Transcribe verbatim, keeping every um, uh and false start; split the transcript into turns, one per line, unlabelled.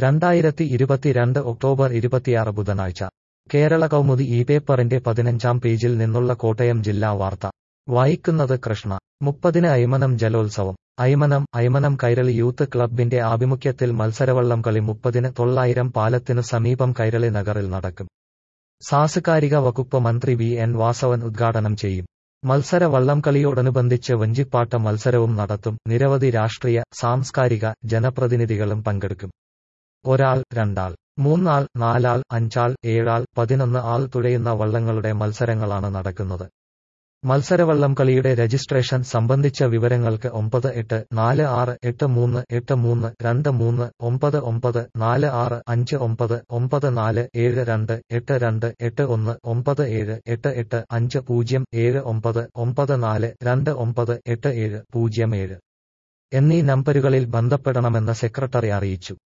രണ്ടായിരത്തി ഇരുപത്തിരണ്ട് ഒക്ടോബർ ഇരുപത്തിയാറ് ബുധനാഴ്ച കേരള കൗമുദി ഈ പേപ്പറിന്റെ പതിനഞ്ചാം പേജിൽ നിന്നുള്ള കോട്ടയം ജില്ലാ വാർത്ത വായിക്കുന്നത് കൃഷ്ണ. മുപ്പതിന് അയ്മനം ജലോത്സവം. അയ്മനം അയ്മനം കൈരളി യൂത്ത് ക്ലബ്ബിന്റെ ആഭിമുഖ്യത്തിൽ മത്സരവള്ളം കളി മുപ്പതിന് തൊള്ളായിരം പാലത്തിനു സമീപം കൈരളി നഗറിൽ നടക്കും. സാംസ്കാരിക വകുപ്പ് മന്ത്രി വി എൻ വാസവൻ ഉദ്ഘാടനം ചെയ്യും. മത്സര വള്ളംകളിയോടനുബന്ധിച്ച് വഞ്ചിപ്പാട്ട് മത്സരവും നടത്തും. നിരവധി രാഷ്ട്രീയ, സാംസ്കാരിക ജനപ്രതിനിധികളും പങ്കെടുക്കും. ഒരാൾ, രണ്ടാൾ, മൂന്നാൾ, നാലാൾ, അഞ്ചാൾ, ഏഴാൾ, പതിനൊന്ന് ആൾ തുഴയുന്ന വള്ളങ്ങളുടെ മത്സരങ്ങളാണ് നടക്കുന്നത്. മത്സരവള്ളം കളിയുടെ രജിസ്ട്രേഷൻ സംബന്ധിച്ച വിവരങ്ങൾക്ക് ഒമ്പത് എട്ട് നാല് ആറ് എട്ട് മൂന്ന് എട്ട് മൂന്ന് രണ്ട് മൂന്ന് ഒമ്പത് ഒമ്പത് നാല് ആറ് അഞ്ച് ഒമ്പത് ഒമ്പത് നാല് ഏഴ് രണ്ട് എട്ട് രണ്ട് എട്ട് ഒന്ന് ഒമ്പത് ഏഴ് എട്ട് എട്ട് അഞ്ച് പൂജ്യം ഏഴ് ഒമ്പത് ഒമ്പത് നാല് രണ്ട് ഒമ്പത് എട്ട് ഏഴ് പൂജ്യം ഏഴ് എന്നീ നമ്പരുകളിൽ ബന്ധപ്പെടണമെന്ന് സെക്രട്ടറി അറിയിച്ചു.